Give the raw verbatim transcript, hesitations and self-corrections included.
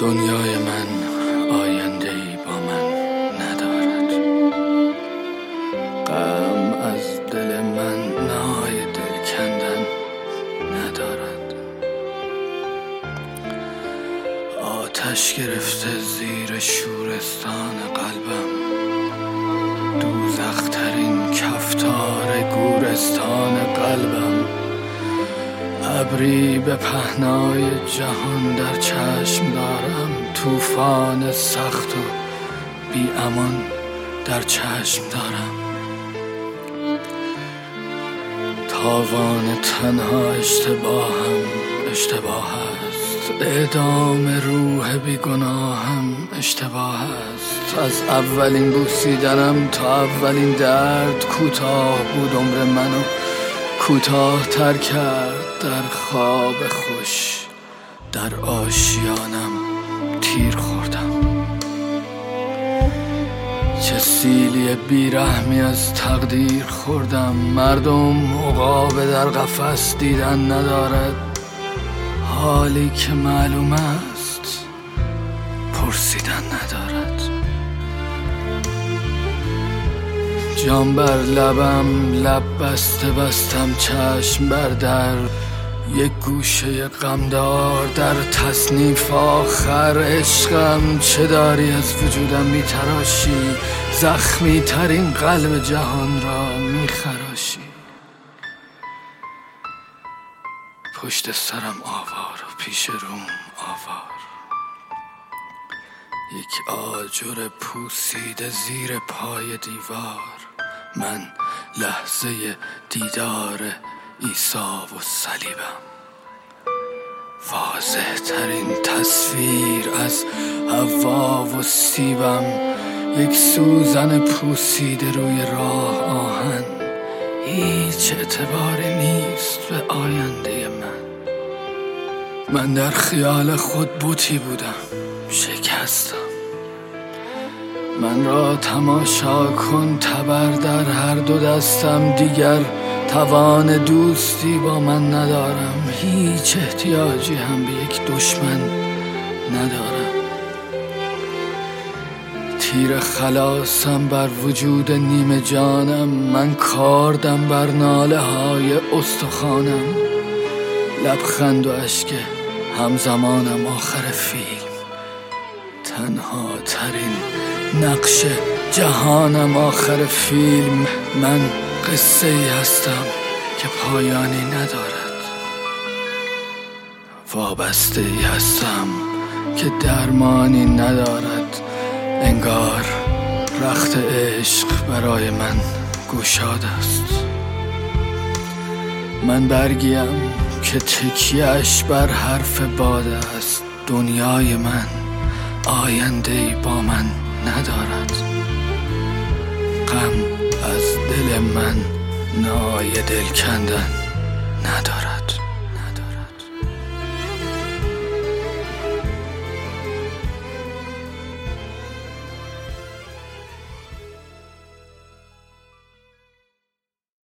دنیای من آینده‌ای با من ندارد. غم از دل من نای دل کندن ندارد. آتش گرفته زیر شورستان قلبم، دوزخ‌ترین کفتار گورستان قلبم. ابری به پهنای جهان در چشم دارم، طوفان سخت و بی امان در چشم دارم. تاوان تنها اشتباهم اشتباه است، اعدام روح بی گناهم اشتباه است. از اولین بوسیدنم تا اولین درد کوتاه بود عمر منو، کوتاه تر کرد در خواب خوش. در آشیانم تیر خوردم. چه سیلی بیرحمی از تقدیر خوردم. مردم عقاب در قفس دیدن ندارد، حالی که معلوم است پرسیدن ندارد. جام بر لبم لب بسته بستم چشم بر در، یک گوشه غمدار در تصنیف آخر. عشقم چه داری از وجودم میتراشی، زخمی ترین قلب جهان را میخراشی. پشت سرم آوار و پیش روم آوار، یک آجر پوسیده زیر پای دیوار. من لحظه دیدار عیسی و صلیبم، واضح ترین تصویر از حوا و سیبم. یک سوزن پوسیده روی راه آهن، هیچ اعتباری نیست به آینده من. من در خیال خود بوتی بودم، شکستم. من را تماشا کن تبر در هر دو دستم، دیگر توان دوستی با من ندارم. هیچ احتیاجی هم به یک دشمن ندارم. تیر خلاصم بر وجود نیمه جانم، من کاردم بر ناله های استخوانم. لبخند و اشک همزمانم آخر فیلم، تنها ترین نقش جهانم آخر فیلم. من قصه ای هستم که پایانی ندارد، وابسته ای هستم که درمانی ندارد. انگار رخت عشق برای من گشاد است. من برگیم که تکیه‌اش بر حرف باد است. دنیای من آینده‌ای با من ندارد. غم از دل من نای دل کندن ندارد.